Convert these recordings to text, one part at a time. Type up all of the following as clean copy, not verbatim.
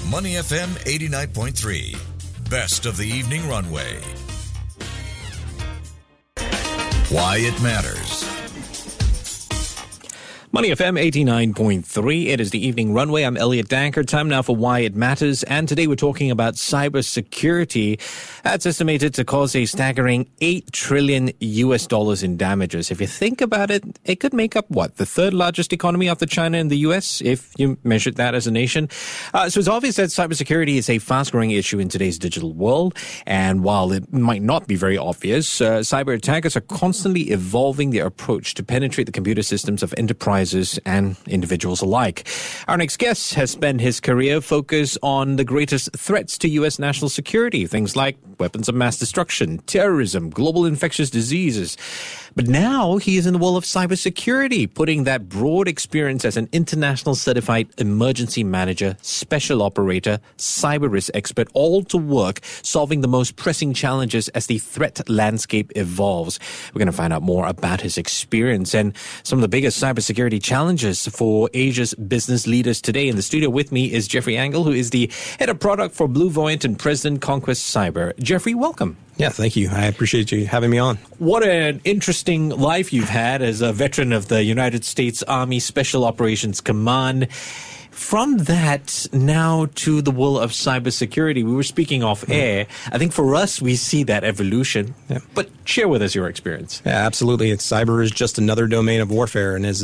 Money FM 89.3. Best of the evening runway. Why it matters. Money FM 89.3. It is the evening runway. I'm Elliot Danker. Time now for Why It Matters. And today we're talking about cybersecurity. That's estimated to cause a staggering $8 trillion in damages. If you think about it, it could make up, the third largest economy after China and the US, if you measured that as a nation. So it's obvious that cybersecurity is a fast-growing issue in today's digital world. And while it might not be very obvious, cyber attackers are constantly evolving their approach to penetrate the computer systems of enterprises and individuals alike. Our next guest has spent his career focused on the greatest threats to U.S. national security, things like weapons of mass destruction, terrorism, global infectious diseases. But now he is in the world of cybersecurity, putting that broad experience as an international certified emergency manager, special operator, cyber risk expert, all to work solving the most pressing challenges as the threat landscape evolves. We're going to find out more about his experience and some of the biggest cybersecurity challenges for Asia's business leaders today. In the studio with me is Jeffrey Angle, who is the head of product for BlueVoyant and President Conquest Cyber. Jeffrey, welcome. Yeah, thank you. I appreciate you having me on. What an interesting life you've had as a veteran of the United States Army Special Operations Command. From that now to the world of cybersecurity, we were speaking off air. I think for us, we see that evolution. Yeah. But share with us your experience. Yeah, absolutely. Cyber is just another domain of warfare, and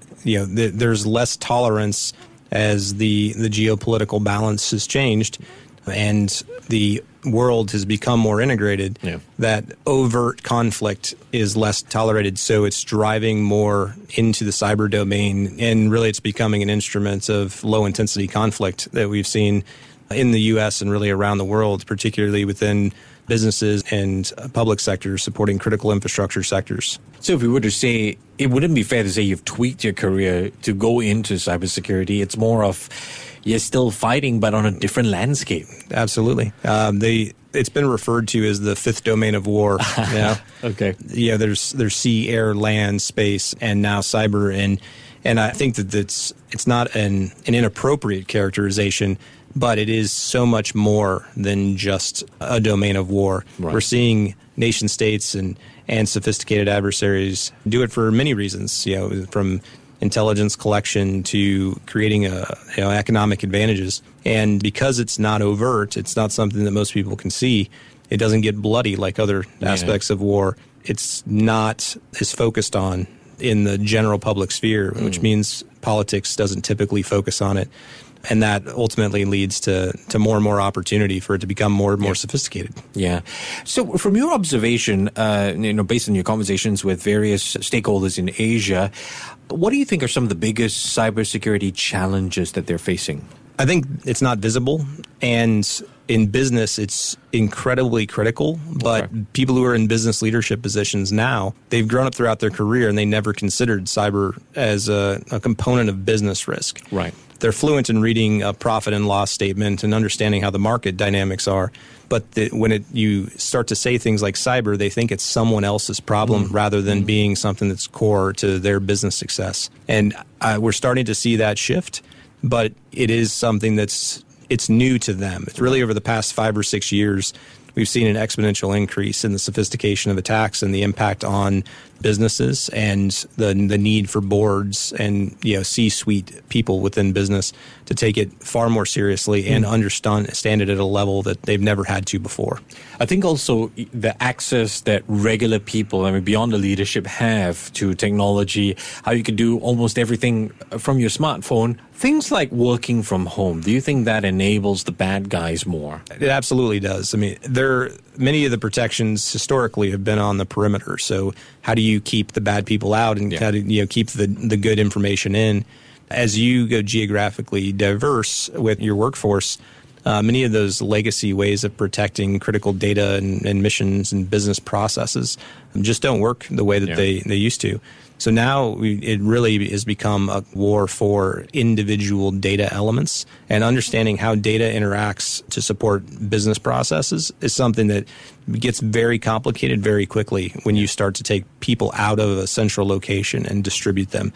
there's less tolerance as the geopolitical balance has changed and the world has become more integrated, that overt conflict is less tolerated. So it's driving more into the cyber domain, and really it's becoming an instrument of low-intensity conflict that we've seen in the U.S. and really around the world, particularly within businesses and public sectors supporting critical infrastructure sectors. So if we were to say, it wouldn't be fair to say you've tweaked your career to go into cybersecurity. It's more of you're still fighting, but on a different landscape. Absolutely. It's been referred to as the fifth domain of war. Okay. Yeah, there's sea, air, land, space, and now cyber. And I think that it's not an inappropriate characterization, but it is so much more than just a domain of war. Right. We're seeing nation states and sophisticated adversaries do it for many reasons, from intelligence collection to creating economic advantages. And because it's not overt, it's not something that most people can see, it doesn't get bloody like other aspects of war. It's not as focused on in the general public sphere, which means politics doesn't typically focus on it. And that ultimately leads to more and more opportunity for it to become more and more sophisticated. Yeah. So from your observation, based on your conversations with various stakeholders in Asia, what do you think are some of the biggest cybersecurity challenges that they're facing? I think it's not visible, and in business, it's incredibly critical. But people who are in business leadership positions now, they've grown up throughout their career and they never considered cyber as a component of business risk. Right. They're fluent in reading a profit and loss statement and understanding how the market dynamics are. But when you start to say things like cyber, they think it's someone else's problem rather than being something that's core to their business success. And we're starting to see that shift, but it is something it's new to them. It's really over the past 5 or 6 years, we've seen an exponential increase in the sophistication of attacks and the impact on businesses and the need for boards and C-suite people within business to take it far more seriously and understand it at a level that they've never had to before. I think also the access that regular people, beyond the leadership, have to technology, how you can do almost everything from your smartphone, things like working from home. Do you think that enables the bad guys more? It absolutely does. Many of the protections historically have been on the perimeter. So how do you keep the bad people out and how do you keep the good information in? As you go geographically diverse with your workforce, many of those legacy ways of protecting critical data and missions and business processes just don't work the way that they used to. So now it really has become a war for individual data elements, and understanding how data interacts to support business processes is something that gets very complicated very quickly when you start to take people out of a central location and distribute them.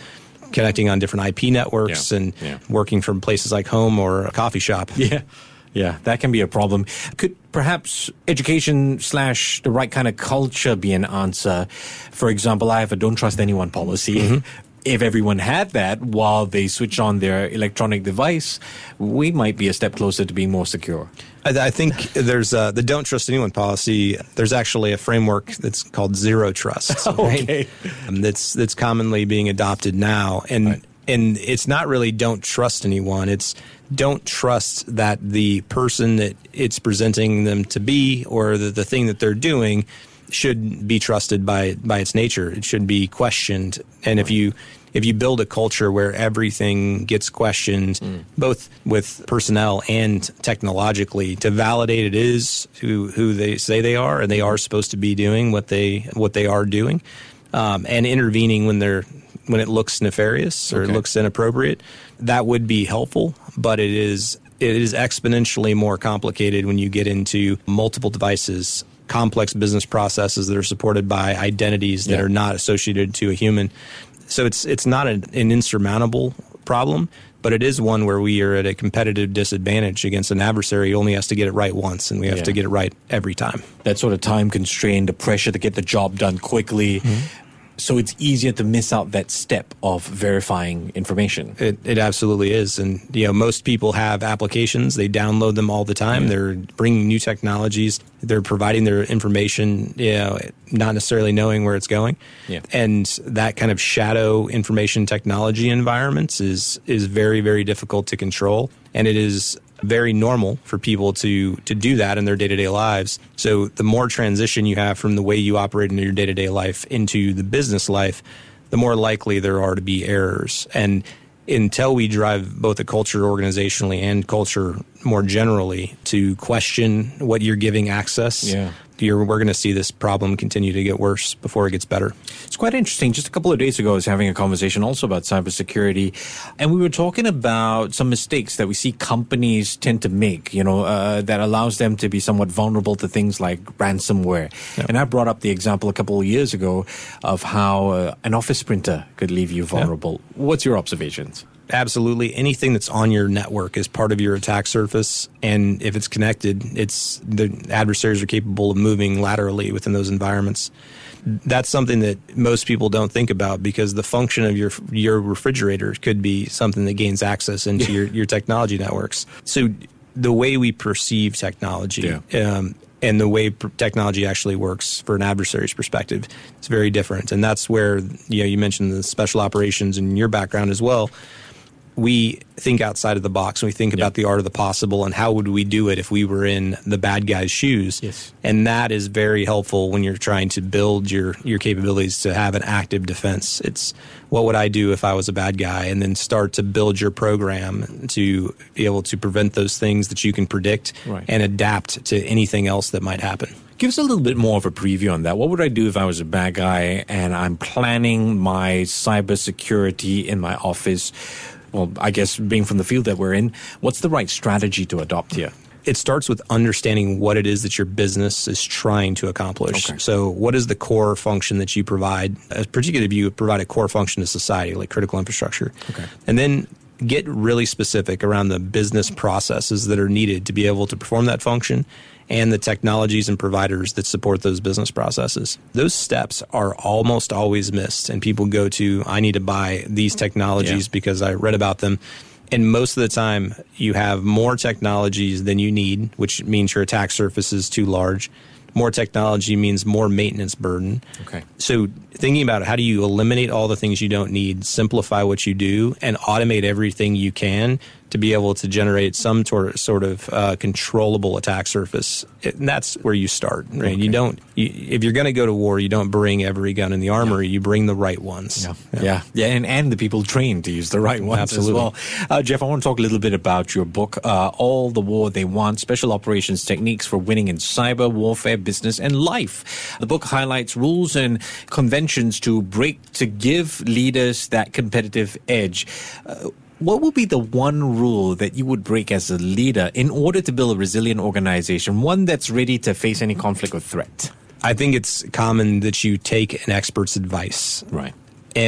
connecting on different IP networks and working from places like home or a coffee shop. Yeah, that can be a problem. Could perhaps education / the right kind of culture be an answer? For example, I have a don't trust anyone policy. If everyone had that while they switch on their electronic device, we might be a step closer to being more secure. I think there's the don't trust anyone policy. There's actually a framework that's called zero trust. Okay. Right? That's commonly being adopted now. And it's not really don't trust anyone. It's don't trust that the person that it's presenting them to be or the thing that they're doing should be trusted by its nature. It should be questioned. And if you build a culture where everything gets questioned, both with personnel and technologically, to validate it is who they say they are, and they are supposed to be doing what they are doing, and intervening when it looks nefarious or it looks inappropriate, that would be helpful. But it is exponentially more complicated when you get into multiple devices, complex business processes that are supported by identities that are not associated to a human. So it's not an insurmountable problem, but it is one where we are at a competitive disadvantage against an adversary who only has to get it right once, and we have to get it right every time. That sort of time constraint, the pressure to get the job done quickly. So it's easier to miss out that step of verifying information. It absolutely is. And, most people have applications. They download them all the time. They're bringing new technologies. They're providing their information, not necessarily knowing where it's going. And that kind of shadow information technology environments is very, very difficult to control. And it is very normal for people to do that in their day-to-day lives. So the more transition you have from the way you operate in your day-to-day life into the business life, the more likely there are to be errors. And until we drive both a culture organizationally and culture more generally to question what you're giving access, we're going to see this problem continue to get worse before it gets better. It's quite interesting. Just a couple of days ago, I was having a conversation also about cybersecurity, and we were talking about some mistakes that we see companies tend to make, that allows them to be somewhat vulnerable to things like ransomware. And I brought up the example a couple of years ago of how an office printer could leave you vulnerable. What's your observations? Absolutely. Anything that's on your network is part of your attack surface. And if it's connected, the adversaries are capable of moving laterally within those environments. That's something that most people don't think about, because the function of your refrigerator could be something that gains access into your technology networks. So the way we perceive technology and the way technology actually works for an adversary's perspective, it's very different. And that's where you mentioned the special operations in your background as well. We think outside of the box, and we think about the art of the possible and how would we do it if we were in the bad guy's shoes. And that is very helpful when you're trying to build your capabilities to have an active defense. It's what would I do if I was a bad guy, and then start to build your program to be able to prevent those things that you can predict and adapt to anything else that might happen. Give us a little bit more of a preview on that. What would I do if I was a bad guy and I'm planning my cybersecurity in my office? Well, I guess being from the field that we're in, what's the right strategy to adopt here? It starts with understanding what it is that your business is trying to accomplish. So what is the core function that you provide, particularly if you provide a core function to society, like critical infrastructure. And then get really specific around the business processes that are needed to be able to perform that function, and the technologies and providers that support those business processes. Those steps are almost always missed, and people go to, I need to buy these technologies because I read about them. And most of the time, you have more technologies than you need, which means your attack surface is too large. More technology means more maintenance burden. So thinking about how do you eliminate all the things you don't need, simplify what you do, and automate everything you can to be able to generate some sort of controllable attack surface. And that's where you start, right? If you're going to go to war, you don't bring every gun in the armory. You bring the right ones. And the people trained to use the right ones as well. Jeff, I want to talk a little bit about your book, All the War They Want, Special Operations Techniques for Winning in Cyber, Warfare, Business, and Life. The book highlights rules and conventions to break to give leaders that competitive edge. What would be the one rule that you would break as a leader in order to build a resilient organization, one that's ready to face any conflict or threat? I think it's common that you take an expert's advice. Right. And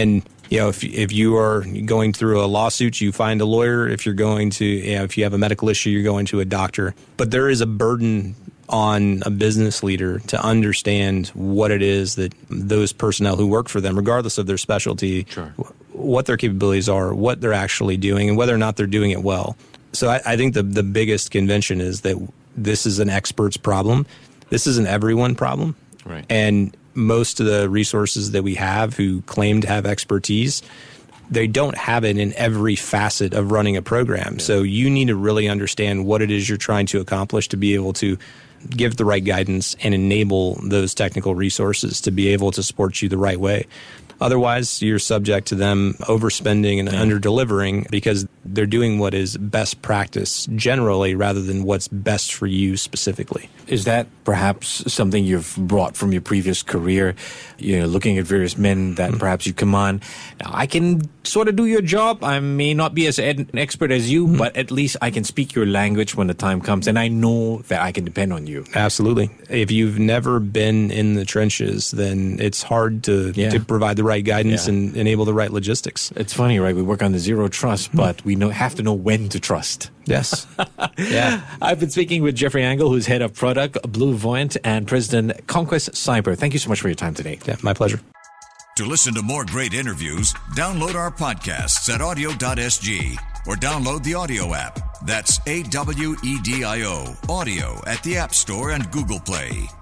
If you are going through a lawsuit, you find a lawyer. If you're going to, if you have a medical issue, you're going to a doctor. But there is a burden on a business leader to understand what it is that those personnel who work for them, regardless of their specialty, what their capabilities are, what they're actually doing, and whether or not they're doing it well. So I think the biggest convention is that this is an expert's problem. This is an everyone problem. Right. And most of the resources that we have who claim to have expertise, they don't have it in every facet of running a program. Yeah. So you need to really understand what it is you're trying to accomplish to be able to give the right guidance and enable those technical resources to be able to support you the right way. Otherwise, you're subject to them overspending and under-delivering because they're doing what is best practice generally rather than what's best for you specifically. Is that perhaps something you've brought from your previous career, looking at various men that perhaps you command? Now, I can sort of do your job. I may not be as an expert as you, but at least I can speak your language when the time comes, and I know that I can depend on you. Absolutely. If you've never been in the trenches, then it's hard to provide the right guidance and enable the right logistics. It's funny, right? We work on the zero trust, but we have to know when to trust. Yes. Yeah. I've been speaking with Jeffrey Angle, who's head of product, BlueVoyant, and president, Conquest Cyber. Thank you so much for your time today. Yeah, my pleasure. To listen to more great interviews, download our podcasts at audio.sg or download the audio app. That's AWEDIO, audio at the App Store and Google Play.